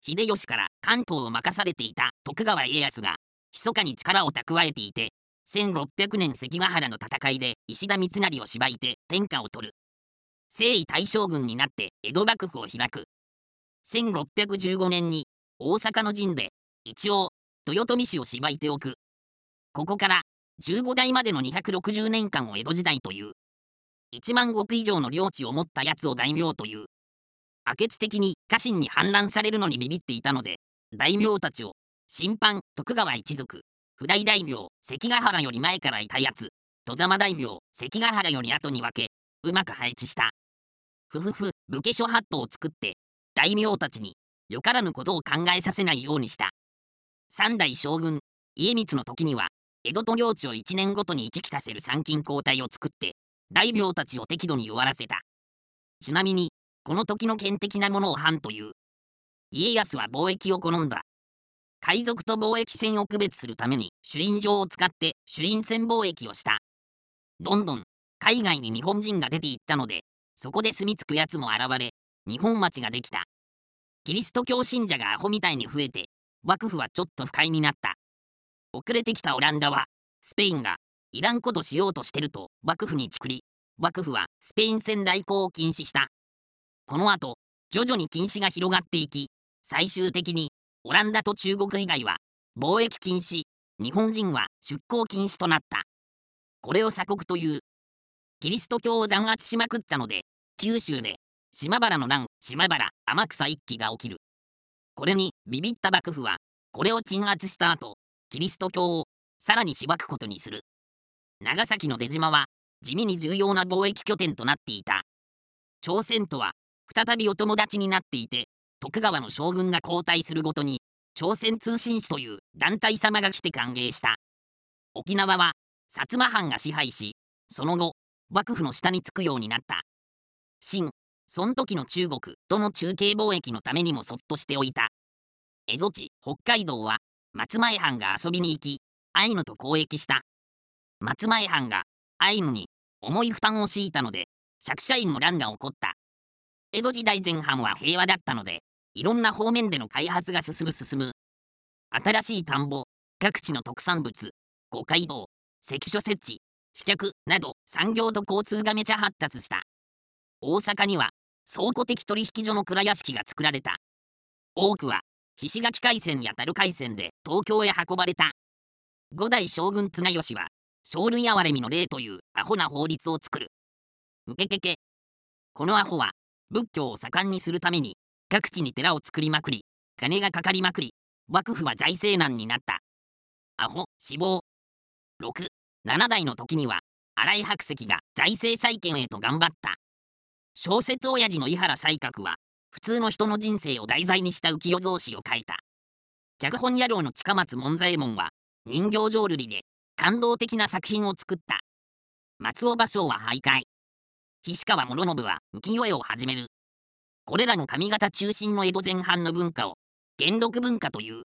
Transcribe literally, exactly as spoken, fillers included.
秀吉から関東を任されていた徳川家康が、密かに力を蓄えていて、せんろっぴゃくねん関ヶ原の戦いで石田三成を縛いて天下を取る。征夷大将軍になって江戸幕府を開く。せんろっぴゃくじゅうごねんに大阪の陣で一応豊臣氏を縛いておく。ここからじゅうごだいまでのにひゃくろくじゅうねんかんを江戸時代という。いちまんごく以上の領地を持ったやつを大名という。明智的に家臣に反乱されるのにビビっていたので、大名たちを新藩徳川一族、譜代大名関ヶ原より前からいたやつ、外様大名関ヶ原より後に分け、うまく配置した。ふふふ、武家諸法度を作って、大名たちによからぬことを考えさせないようにした。三代将軍、家光の時には、江戸と領地をいちねんごとに行き来させる参勤交代を作って、大名たちを適度に弱らせた。ちなみに、この時の権的なものを藩という。家康は貿易を好んだ。海賊と貿易船を区別するために朱印状を使って朱印船貿易をした。どんどん海外に日本人が出ていったので、そこで住み着くやつも現れ、日本町ができた。キリスト教信者がアホみたいに増えて、幕府はちょっと不快になった。遅れてきたオランダは、スペインがいらんことしようとしてると幕府にチクり、幕府はスペイン船来航を禁止した。この後、徐々に禁止が広がっていき、最終的にオランダと中国以外は貿易禁止、日本人は出港禁止となった。これを鎖国という。キリスト教を弾圧しまくったので、九州で島原の乱、島原、天草一揆が起きる。これにビビった幕府は、これを鎮圧した後、キリスト教をさらにしばくことにする。長崎の出島は地味に重要な貿易拠点となっていた。朝鮮とは再びお友達になっていて、徳川の将軍が交代するごとに、朝鮮通信使という団体様が来て歓迎した。沖縄は薩摩藩が支配し、その後、幕府の下につくようになった。清、その時の中国との中継貿易のためにもそっとしておいた。蝦夷地、北海道は、松前藩が遊びに行き、アイヌと交易した。松前藩がアイヌに重い負担を強いたので、釈迦院の乱が起こった。江戸時代前半は平和だったので、いろんな方面での開発が進む進む。新しい田んぼ、各地の特産物、五街道、関所設置、飛脚など産業と交通がめちゃ発達した。大阪には倉庫的取引所の蔵屋敷が作られた。多くは菱垣海戦や樽海戦で東京へ運ばれた。五代将軍綱吉は生類憐れみの令というアホな法律を作る。うけけけ。このアホは仏教を盛んにするために各地に寺を作りまくり、金がかかりまくり、幕府は財政難になった。アホ、死亡。ろく、ななだいの時には新井白石が財政再建へと頑張った。小説親父の井原西鶴は普通の人の人生を題材にした浮世草子を書いた。脚本野郎の近松門左衛門は人形浄瑠璃で感動的な作品を作った。松尾芭蕉は俳諧。菱川師宣は浮世絵を始める。これらの上方中心の江戸前半の文化を元禄文化という。